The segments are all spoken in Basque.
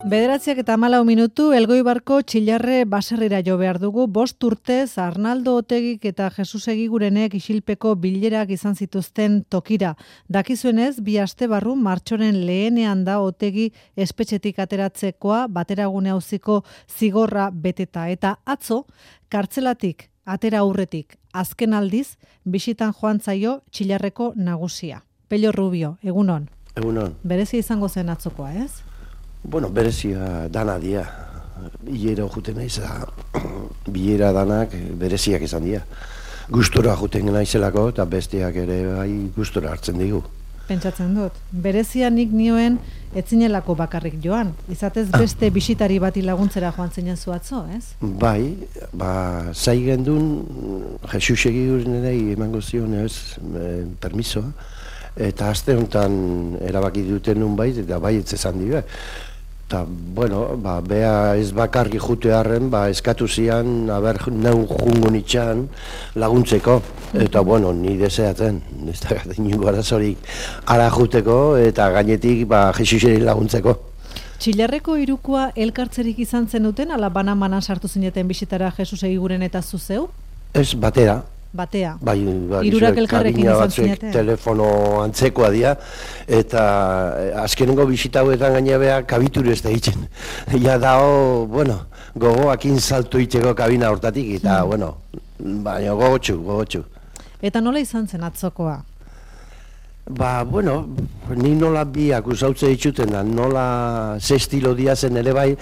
9:14 Elgoibarko Txillarre baserrira jo behar dugu. 5 urtez Arnaldo Otegik eta Jesus Egigurenek isilpeko bilerak izan zituzten tokira. Dakizuenez, 2 aste barru martxoren lehenean da Otegi espetxetik ateratzekoa bateragune auziko zigorra beteta. Eta atzo, kartzelatik atera aurretik azken aldiz bisitan joan zaio Txillarreko nagusia. Pello Rubio, egunon. Egunon. Berezia izango zen atzokoa, ez? Bueno, berezia dana dia. Bilera juten naiz, bilera danak bereziak izan dira. Gustora juten naizelako eta besteak ere bai gustora hartzen digu. Pentsatzen dut. Berezia nik nioen etzinelako bakarrik joan. Izatez beste bisitari bati laguntzera joan zinen zu atzo, ez? Bai, zai gendun, Jesus Egiguren ere emango zion permisoa. Eta aste honetan erabaki duten nun bait, eta bai etzezan dira. Eta, bueno, bea ez bakarri jute harren, eskatu zian, neun jungo nitxan laguntzeko. Eta, bueno, ni deseatzen, ez da ningu arazorik ara juteko, eta gainetik, Jesuseri laguntzeko. Txillarreko hirukoa elkartzerik izan zenuten, ala bana-manan sartu zineten bisitara Jesus Egiguren eta zuzeu? Ez, batera. Batea. Bai, hirurak elkarrekin izan zineten. Telefono antzekoa dira, eta azkenengo bisita hauetan gainabea kabiture ez da hitzen. Ja dao, bueno, gogoakin salto hitzeko kabina hortatik, eta, bueno, baina gogotxu. Eta nola izan zen atzokoa? Bueno, ni nola biak usautze dituten da, nola ze estilo diazen ere bai,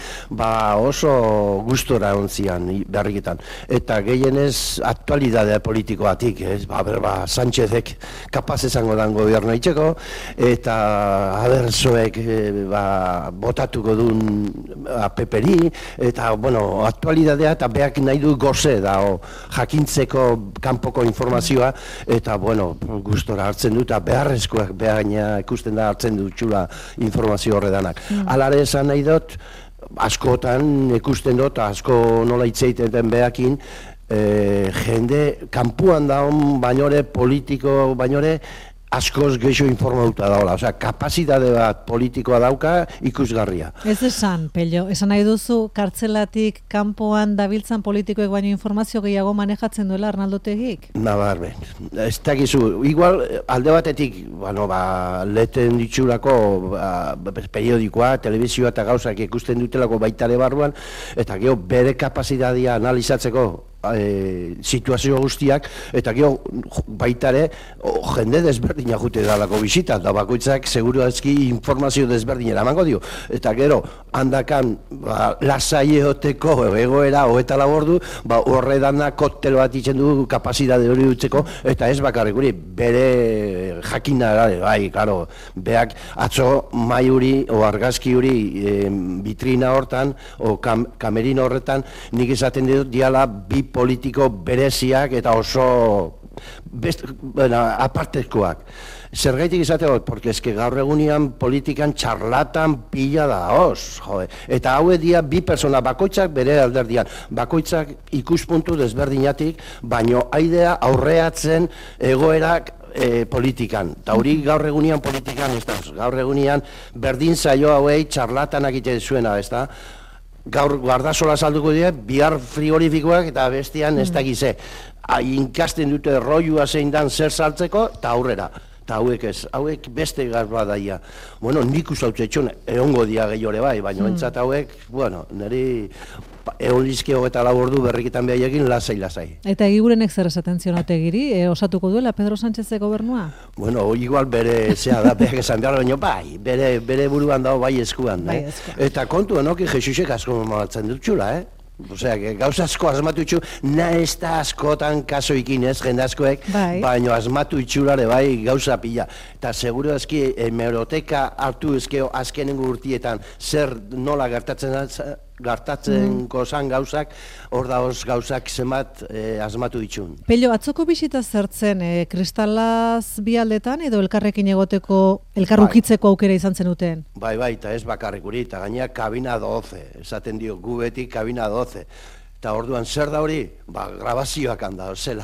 oso gustora ontzian berriketan. Eta gehienez aktualidadea politikoatik, ez? Sánchezek kapaz esango dan gobierno itxeko, eta abertzoek botatuko duen peperi, eta, bueno, aktualidadea eta beak nahi du goze da, jakintzeko kanpoko informazioa, eta, bueno, gustora hartzen dut, eta beharrezkoak behaina ikusten da hartzen dutxula informazio horredanak. Alare esan nahi dut, askotan ikusten dut, asko nola hitzeiten behakin, jende kanpuan daun bainore, politiko bainore, askoz geixo informatuta daola. Osea, kapazitate bat politikoa dauka ikusgarria. Ez esan, Pello, esan nahi duzu kartzelatik kanpoan dabiltzan politikoek baino informazio gehiago manejatzen duela Arnaldo Otegik? Nabarmen. Ez dakizu, igual alde batetik, leten ditxurako periodikoa, telebizioa eta gauzak ikusten dutelako baitare barruan, eta gero bere kapazitatea analizatzeko situazio guztiak, eta gero baitare jende desberdina jute dalako bisita, eta bakoitzak seguru ezki informazio desberdinera emango dio, eta gero handakan lasaieoteko egoera hoeta labordu, horre dana koktel bat itzen du kapazidade hori dutzeko, eta ez bakarrik guri, bere jakina, bai, karo, beak atzo mai hori, o argazki hori vitrina hortan, o kamerino horretan, nik esaten dut diala bi politiko bereziak eta oso apartekoak. Zergaitik izateko, porque eske gaur egunean politikan txarlatan pila da, eta haue dia bi persona bakoitzak bere alderdian, bakoitzak ikuspuntu desberdinatik, baino aidea aurreatzen egoerak politikan. Eta hori gaur egunean politikan, gaur egunean berdin zaio hauei txarlatanak egiten zuena, ez da? Gaur guardasola salduko dira, bihar frigorifikoak eta bestian ez dakize. Inkasten dute roiua zein dan zer saltzeko, eta aurrera. Eta hauek ez, hauek beste garba daia. Bueno, nik usautze etxon, egongo dia gehiore bai, baina entzat hauek, bueno, niri egon lizkio eta labordu berriketan behaiekin lasai. Eta Egigurenek zer esaten zion Otegiri, osatuko duela Pedro Sánchez gobernua? Bueno, igual bere zea da, behar esan behar, baina bai, bere buruan dago bai eskuan. Eta kontu enoki Jesusek asko mamatzen dutxula, Osea, gauza asko asmatu itxu, ez da askotan kasoikin ez, jende askoek, baina asmatu itxulare bai gauza pila. Eta seguro eski hemeroteka hartu ezkeo azkenengo urtietan zer nola gertatzen kozan gauzak, hor daoz gauzak zenbat asmatu ditxun. Pello, atzoko bisita zertzen, kristalaz bi aldetan edo elkarrekin egoteko, elkarrukitzeko aukera izan zenuten? Bai, eta ez bakarrik uri, eta gainera kabina 12, esaten dio, gu beti kabina 12. Eta orduan zer da hori? Grabazioak handa, zela.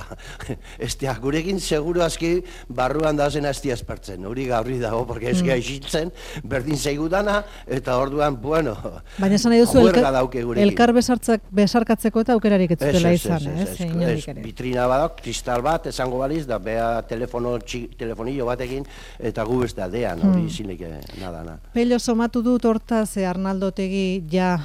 Gurekin seguru aski barruan dauzena ez diazpertzen. Hori gaurri dago, porque ez gai isiltzen, berdin zeigu dana, eta orduan, bueno, baina esan nahi duzu, juerga dauke gurekin. Elkar besarkatzeko eta aukerarik ez zutela izan, ez? Vitrina badok, kristal bat, esango baliz, da bea telefonillo batekin, eta gu ez da dean, hori zilik nadana. Pello somatu dut hortaz, Arnaldo Otegi ja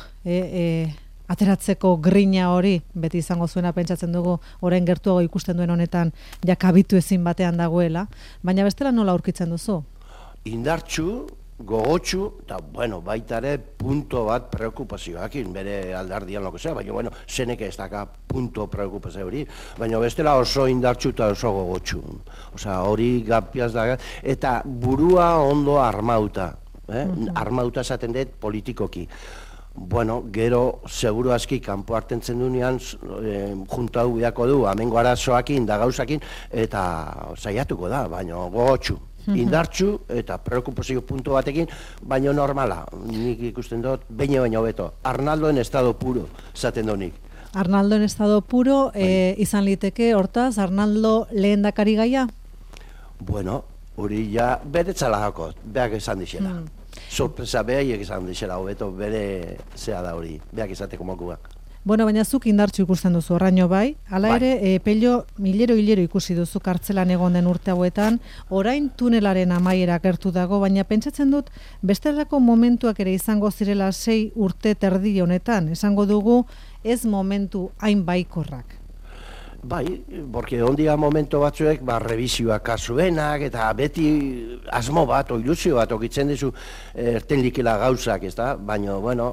ateratzeko grina hori, beti izango zuena pentsatzen dugu, orain gertuago ikusten duen honetan, ja kabitu ezin batean dagoela, baina bestela nola aurkitzen duzu? Indartxu, gogotxu, eta, bueno, baita ere punto bat preokupazioakin, bere aldardian loko zea, baina, zeneke ez daka punto preokupazio hori, baina bestela oso indartxu eta oso gogotxu. Osa, hori gapiaz da, eta burua ondo armauta, armauta esaten dut politikoki. Bueno, gero, seguru aski, kanpo hartentzen duenean, juntau biako du, amengo arazoakin, da gauzakin, eta saiatuko da, baina gogotxu. Indartxu eta preokupazio puntu batekin, baina normala, nik ikusten dut, baina hobeto. Arnaldo en estado puro, zaten nik. Arnaldo en estado puro, izan liteke, hortaz, Arnaldo lehendakari gaia? Bueno, hori ja beretzala jako, beak esan dixela. Sorpresa behaiek esan dixela, hobeto bere zea da hori, beak esateko mokuak. Bueno, baina zuk indartxu ikusten duzu, horraino bai. Hala ere, Pello, hilero ikusi duzu kartzelan egon den urte hauetan, orain tunelaren amaiera gertu dago, baina pentsatzen dut, bestelako momentuak ere izango zirela 6 urte terdi honetan, esango dugu ez momentu hain baikorrak. Bai, porque ondia momento batzuek, revisioak kasuenak, eta beti asmo bat, ilusio bat, okitzen dizu erten likela gauzak, ez da? Baina, bueno,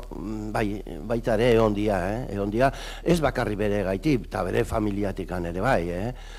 baita ere ondia, ez bakarri bere gaitip, eta bere familiatikan ere bai,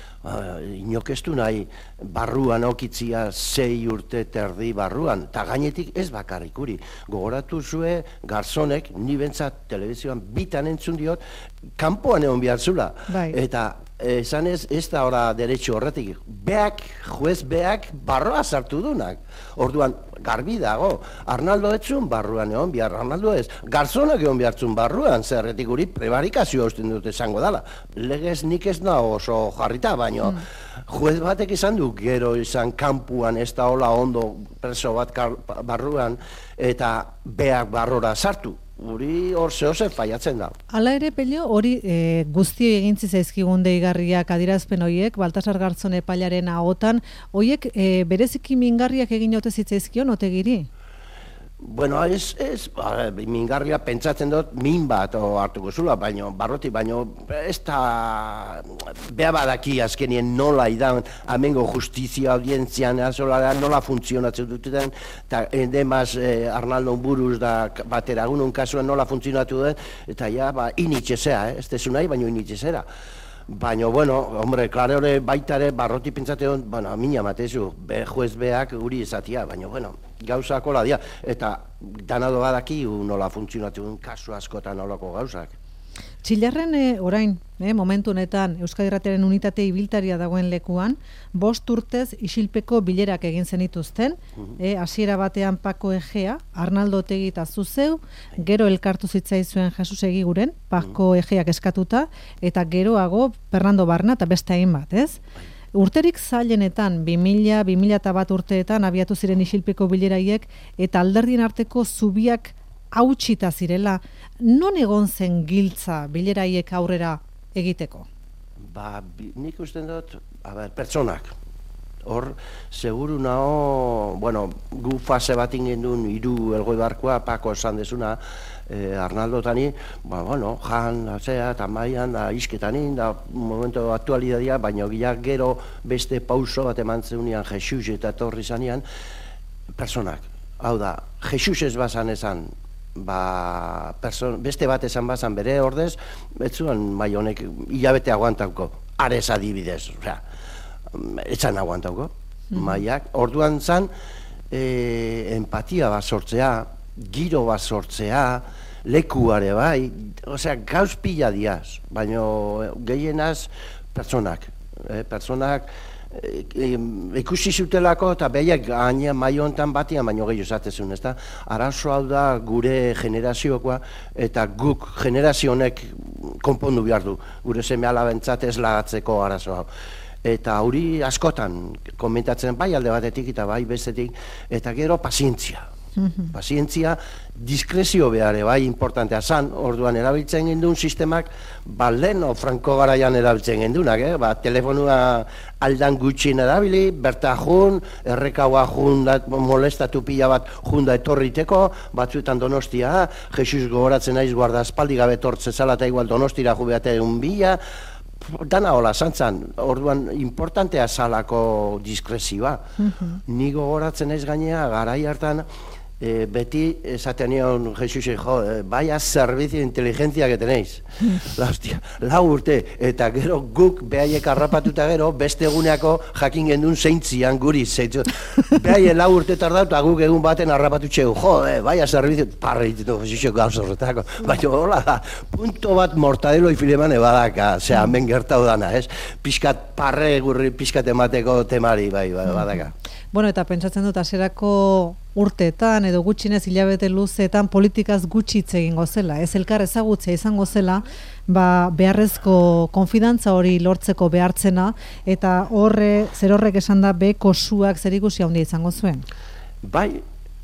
inokestu nahi barruan okitzia 6 urte terdi barruan, eta gainetik ez bakarrikuri. Gogoratu zue garzonek, ni bentsat telebizioan bitan entzun diot, kanpoan egon behar zula. Eta esan ez da ora derecho horretik. Juez beak barroa sartu dunak. Orduan, garbi dago, Arnaldo etzun barruan egon behar, Arnaldo ez. Garzonak egon behartzun barruan, zerretik guri prebarikazioa usten dute esango dala. Legez nik ez nago oso jarrita, baina juez batek izan du, gero izan kanpuan ez da hola ondo preso bat barruan, eta beak barrora sartu. Uri hor zehose faiatzen da. Hala ere, Pello, hori guztioi egintzi zaizkigun deigarriak adierazpen horiek, Baltasar Garzón epailaren ahotan, horiek bereziki mingarriak egin ote zitzaizkion Otegiri? Bueno, mingarria pentsatzen dut min bat hartuko zula, barrotik, baino ez da beha badaki azkenien nola idan amengo justizia audientzian nola funtzionatzen duten, eta endemaz Arnaldo buruz da bateragunun kasuan nola funtzionatu duten, eta ja, initxezea, ez desu nahi, baino initxezera. Baina, bueno, hombre, klaro hori baita ere, barroti pentsatzen, bueno, mina matezu, juez beak guri ezatia, baina, bueno, gauzak hola dia, eta danado badaki nola funtzionatu kasu askotan nolako gauzak. Txillarren orain, momentu honetan, Euskadi Irratiaren unitate ibiltaria dagoen lekuan, 5 urtez isilpeko bilerak egin zenituzten, hasiera batean Pako Egea, Arnaldo Otegi eta zuzeu, gero elkartu zitzaizuen Jesus Egiguren, Pako Egeak eskatuta, eta geroago Fernando Barna eta beste hainbat, ez? Urterik zailenetan, 2000-2001 urteetan abiatu ziren isilpeko bileraiek, eta alderdien arteko zubiak hautsita zirela, non egon zen giltza bileraiek aurrera egiteko? Nik usten dut, pertsonak. Hor, seguru nao, bueno, gu fase bat ingen duen 3 elgoi barkoa, Pako esan desuna, Arnaldo tani, bueno, jan, zea, eta maian, da isketanin, da momento aktualidadia, baina gero beste pauso bat eman zeunian Jesus eta torri zanean, personak. Hau da, Jesus ez bazan esan, beste bat esan bazan bere ordez, ez zuen mai honek hilabete aguantauko, arez adibidez, etzan aguantauko, maiak. Orduan zan, empatia bat sortzea, giro bat sortzea, lekuare bai, gauz pila diaz, baina gehienaz pertsonak, ikusi zutelako, eta behiak gaina maio honetan batian, baino gehiago esatezun, ez da? Arazo hau da gure generaziokoa, eta guk generazio honek konpondu behar du, gure seme alabentzat ez lagatzeko arazo hau. Eta hori askotan komentatzen bai alde batetik eta bai bestetik, eta gero pazientzia. Pazientzia, diskrezio behare, bai, importantea zan, orduan erabiltzen gendun sistemak, leno Franco garaian erabiltzen gendunak, telefonua aldan gutxin erabili, berta jun, errekaua jun, molestatu pila bat junda etorriteko, batzuetan Donostia, Jesus gogoratzen naiz guardaspaldi gabe tortze zala eta igual Donostira jubeate bila, dana hola, zantzan, orduan importantea zalako diskrezioa. Ni gogoratzen naiz gainea, garai hartan, beti esaten nion Jesusen, vaya servizio de inteligencia que tenéis. Hostia, 4 urte, eta gero guk behaiek harrapatuta gero, beste eguneako jakin gendun zeintzian guri, zeintzu. Behaiek 4 urte tardau, eta guk egun baten harrapatu txegu, vaya servizio, parra ditu Jesusen gauz horretako. Baina, hola da, punto bat mortadelo ifilemane badaka, zera, hemen gertau dana, ez? Piskat parre gurri, piskat emateko temari, bai, badaka. Bueno, eta pentsatzen dut, hasierako urteetan edo gutxinez hilabete luzeetan politikaz gutxi hitz egingo zela, ez elkar ezagutzea izango zela, beharrezko konfidantza hori lortzeko behartzena, eta horrek esan da beko suak zerikusi handia izango zuen. Bai,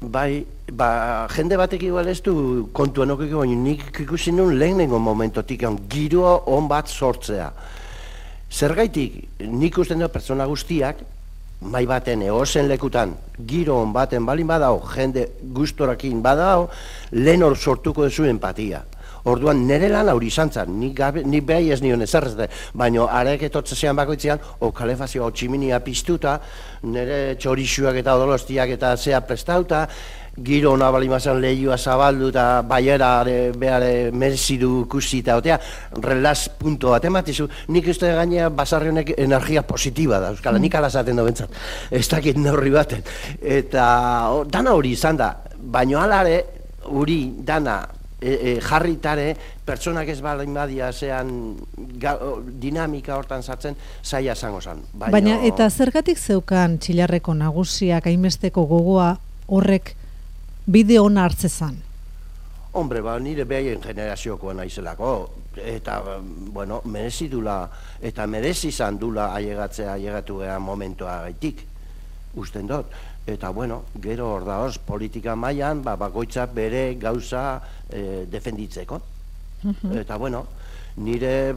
jende batek igual ez du kontuan okiko, baina nik ikusi nun lehenengo momentotik giro on bat sortzea. Zergaitik, nik usten dut pertsona guztiak, mai baten eozen lekutan giro on baten balin badao, jende gustorakin badao, lehen hor sortuko duzu empatia. Orduan nire lan hori izan zen, ni behi ez nion ezarrezte, baina arek etotzean bakoitzean, kalefazioa tximinia piztuta, nire txorixuak eta odolostiak eta zea prestauta, giro hona balimazan lehioa zabaldu eta baiera behar merezidu kusi eta otea, relaz punto bat ematizu, nik uste gainea basarri honek energia positiba da, euskala, nik alazaten da bentzat, ez dakit neurri baten, eta dana hori izan da, baina alare hori dana jarritare, pertsonak ez balin badia zean dinamika hortan sartzen, zaila zango zan. Baina eta zergatik zeukan Txillarreko nagusiak hainbesteko gogoa horrek bide hona hartzezan? Hombre, nire behaien generaziokoa naizelako, eta, bueno, merezi dula, eta merezi izan dula ailegatu gehan momentua gaitik, usten dut. Eta, bueno, gero hor da hoz, politika mailan, bakoitza bere gauza defenditzeko. Eta, bueno, nire,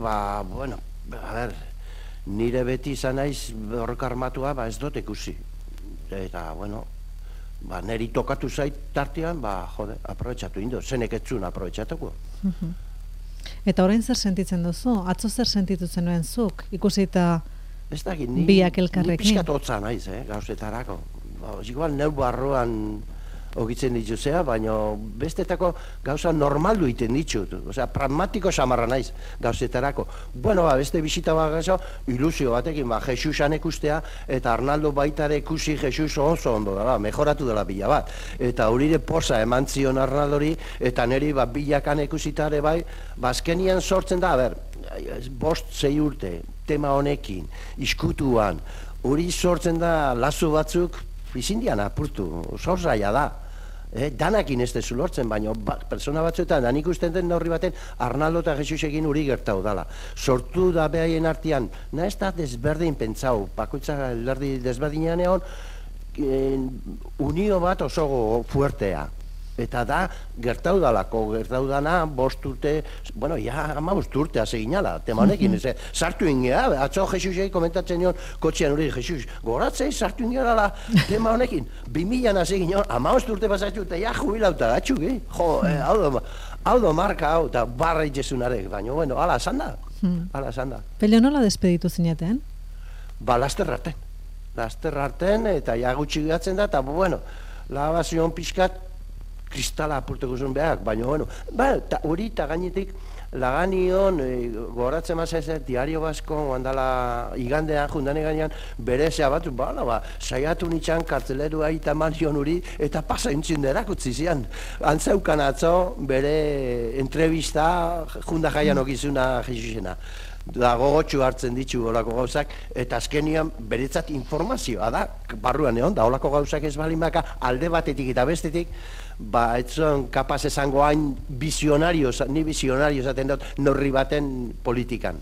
nire beti izan naiz horrek armatua, ez dut ikusi. Eta, bueno, neri tokatu zait tartean, aprobetxatu indo, zenek etzun aprobetxatuko. Eta orain zer sentitzen duzu? Atzo zer sentitu zenuen zuk? Ikusi eta biak elkarrekin? Ni pixkat hotza naiz, gauzetarako. Igual neu barroan ogitzen dituzea, baina bestetako gauza normaldu iten ditut. Osea, pragmatiko samarra naiz gauzetarako. Bueno, beste bisita bat gazo, ilusio batekin, Jesusan ikustea, eta Arnaldo baitare ikusi Jesus oso ondo da, mejoratu dela bila bat. Eta horire posa eman zion Arnaldori, eta niri bilakan ikusitare bai, azkenian sortzen da, 5-6 urte, tema honekin, iskutuan, hori sortzen da lazo batzuk, izindian apurtu, zorzaia da. Danakin ez dezu lortzen, baina persona batzuetan, da nik usten den neurri baten, Arnaldo eta Jesusekin hori gertau dala. Sortu da behaien artean, ez da desberdin pentsau, bakoitza lerdi desberdinean egon, unio bat oso fuertea. Eta da, gertau dana, 5 urte, bueno, ja, 15 urte hase ginala, tema honekin, sartu ingea, atzo Jesusei komentatzen nion, kotxean hori, Jesus, goratzei sartu ingea tema honekin, 2000an hase ginen, 15 urte pasatxu, eta ja, jubilauta gatxuk, hau do marka hau, eta barra itxezunarek, baina, bueno, ala esan da. Pelio nola despeditu zineten? Laster arten, eta ja gutxi gatzen da, eta, bueno, labazion pixkat, kristala apurteko zuen behar, baina, bueno, hori eta gainetik, laganion, gogoratzen mazaiz, Diario Basko, handala igandean, jundane gainean, bere zeabatu, saiatu nitxan kartzelerua eta manion hori, eta pasa intzin derakutzi zian. Antzeukan atzo, bere entrevista, junda jaian okizuna Jesusena. da gogotxu hartzen ditu olako gauzak, eta azkenian beretzat informazioa da, barruan egon da, olako gauzak ez balimaka alde batetik eta bestetik, ba, etzon kapaz esango hain visionario, ni visionario esaten dut, norri baten politikan.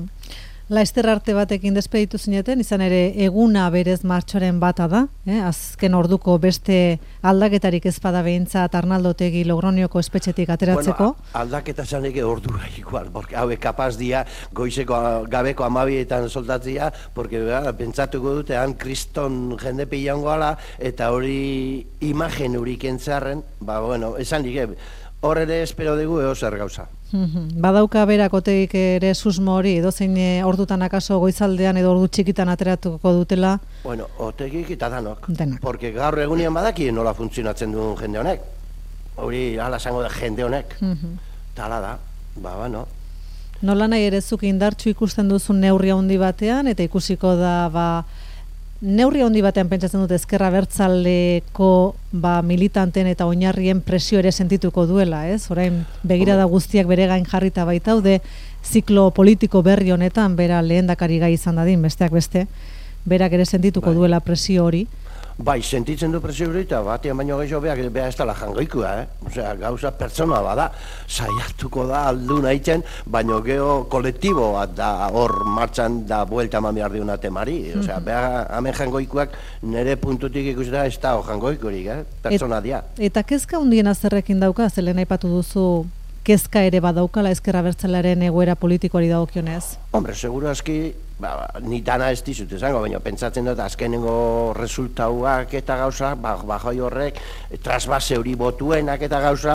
Laster arte batekin despeditu zineten, izan ere eguna berez martxoaren bata da, azken orduko beste aldaketarik ezpada behintzat Arnaldo Otegi Logronioko espetxetik ateratzeko. Bueno, aldaketa zanek ordura igual, porque hauek kapaz dia goizeko gabeko 12etan soltatzia, porque pentsatuko dute han kriston jende pilango ala, eta hori imagen hurik entzarren, ba, bueno, esan dik, hor ere espero dugu zer gauza. Badauka berak Otegik ere susmo hori, edozein ordutan akaso goizaldean edo ordu txikitan ateratuko dutela? Bueno, Otegik eta danok. Denak. Porque gaur egunean badaki nola funtzionatzen duen jende honek. Hori hala esango da jende honek. Tala da, ba, bueno. Nola nahi ere zuk indartsu ikusten duzu neurri handi batean, eta ikusiko da, ba, neurri handi batean pentsatzen dut ezkerra abertzaleko militanten eta oinarrien presio ere sentituko duela, ez? Orain begirada guztiak bere gain jarrita baitaude, ziklo politiko berri honetan, bera lehendakari gai izan dadin, besteak beste, berak ere sentituko duela presio hori. Bai, sentitzen du presio hori eta batean baino gehiago beha ez dela jangoikua, Osea, gauza pertsona bada, saiatuko da aldu nahitzen, baino geho kolektibo bat da hor martxan da buelta eman behar diuna temari. Osea, beha hemen jangoikuak nire puntutik ikusita ez da jangoikurik, pertsona dia. Eta kezka hundien azerrekin dauka, zelen aipatu duzu kezka ere badaukala ezker abertzalearen egoera politikoari dagokionez? Hombre, seguro aski, ni dana ez dizut esango, baina pentsatzen dut azkenengo resultauak eta gauza, bajoi horrek, trasbase hori botuenak eta gauza,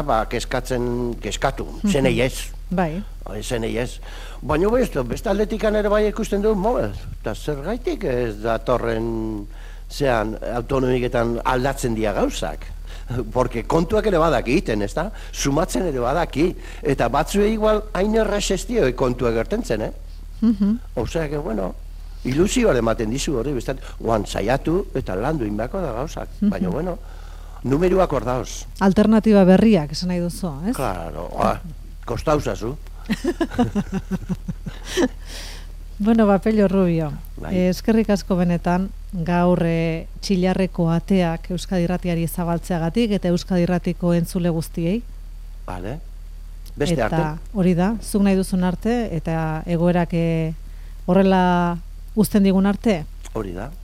keskatu, zenei ez. Bai. Zenei ez. Baina beste atletikan ere bai ikusten du, eta zer gaitik ez datorren zean autonomiketan aldatzen dira gauzak. Porque kontuak ere badak egiten, ez da? Sumatzen ere badaki. Eta batzue igual hain errez ez dio kontuak gertentzen, Osea, que bueno, ilusioa ematen dizu hori, bestat, guan saiatu eta landu inbako da gauzak. Baina, bueno, numeruak hor dauz. Alternatiba berriak, esan nahi duzu, ez? Claro, kostauzazu. Bueno, Pello Rubio, eskerrik asko benetan, gaur Txillarreko ateak Euskadi Irratiari zabaltzeagatik eta Euskadi Irratiko entzule guztiei. Vale. Beste arte. Eta hori da, zuk nahi duzun arte, eta egoerak horrela uzten digun arte? Hori da.